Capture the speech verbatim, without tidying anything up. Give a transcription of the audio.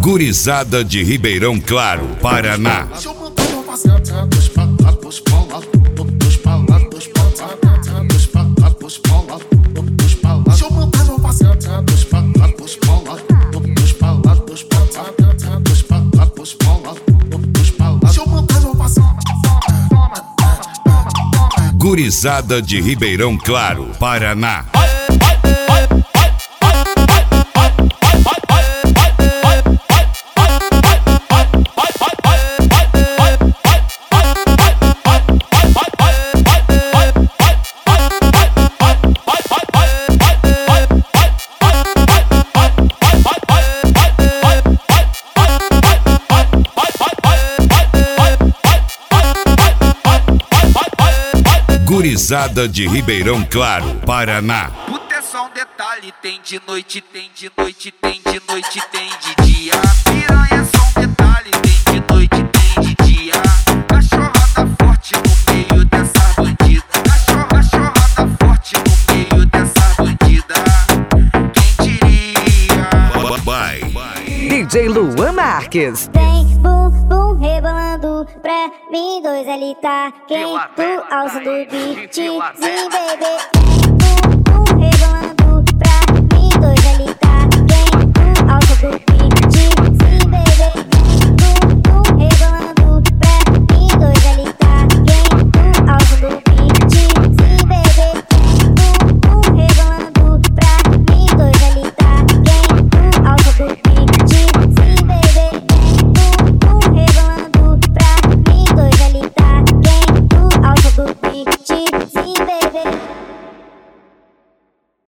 Gurizada de Ribeirão Claro, Paraná. Gurizada de Ribeirão Claro, Paraná. Gurizada de Ribeirão Claro, Paraná. Puta é só um detalhe, tem de noite, tem de noite, tem de noite, tem de dia. Piranha é só um detalhe, tem de noite, tem de dia. Cachorrada forte no meio dessa bandida. Cachorra, cachorrada forte no meio dessa bandida. Quem diria? Bye, bye. D J Luan Marques. Vem, bum, bum, rebolando pra mim, dois ali tá quente, alça do beatzinho, bebê. Bum, bum, rebolando.